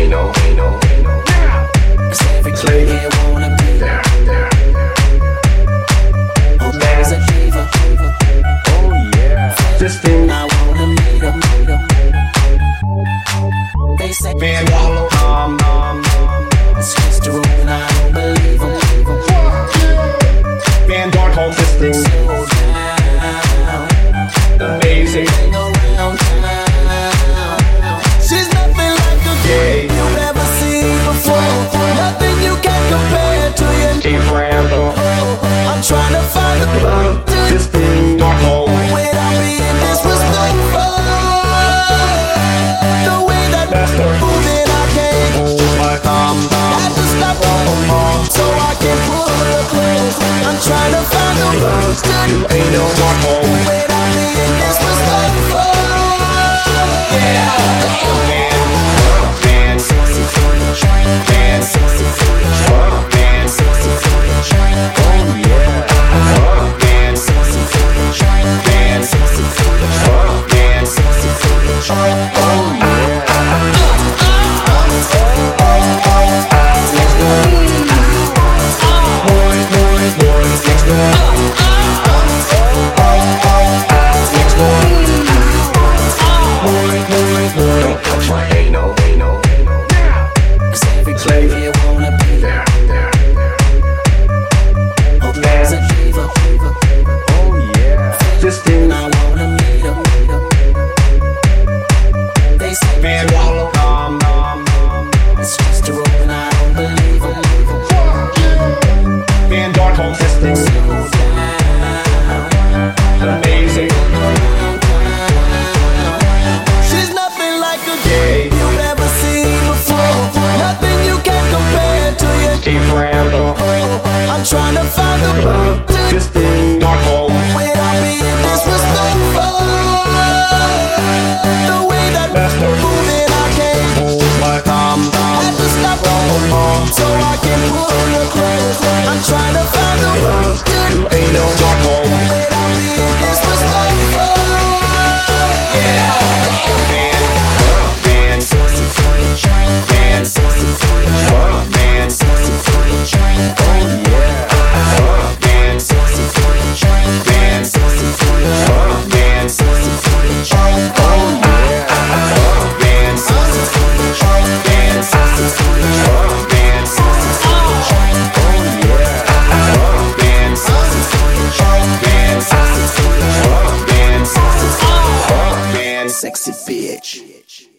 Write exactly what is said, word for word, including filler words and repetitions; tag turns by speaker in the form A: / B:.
A: no, ain't no, ain't no. Cause every kid here wanna be there, there, there. Oh, there's a diva. Oh yeah. This thing I wanna meet her. They say man, wallow, um, um, it's just a room and I don't believe them. Man, dark home, this thing slow down. Amazing. Around town. She's nothing like a girl you've never seen before. Nothing you can compare to your Keep Randall. I'm trying to find the love. This thing dark home without being disrespectful. The way that moving I can't hold my thumb. Had to stop so I can pull her close. I'm trying to find the love. You ain't no dark home without being disrespectful. Yeah, man, man, sexy for the train, man, sexy for the train, man, sexy for the train. Oh yeah, man, sexy for the train, man, sexy for the train, man, sexy for the train. Oh yeah. Don't touch my anal, anal, anal. Cause every kid here wanna be there, there, there. Oh, there's a diva. Oh yeah. This thing I wanna meet her. They say man, wallow, um, um, um. It's just a room and I don't believe them. Man, dark home, this thing slow down. Amazing. She's nothing like a girl you've never seen before. Nothing you can compare to your Keep Randall. I'm trying to find the love. This thing dark home without being disrespectful. The way that moving I can't hold my thumb. Had to stop so I can pull her close. I'm trying to find the love. You ain't no dark home without being disrespectful. Yeah, man, man, sexy for the train, man, sexy for the train, man, sexy for the train. Oh yeah, man, sexy for the train, man, sexy for the train, man, sexy for the train. Oh yeah, man, sexy for the train, man, sexy for the train, man, sexy for the train. Oh yeah, man, sexy for the train, man, sexy for the train, man, sexy for the train, man, sexy bitch.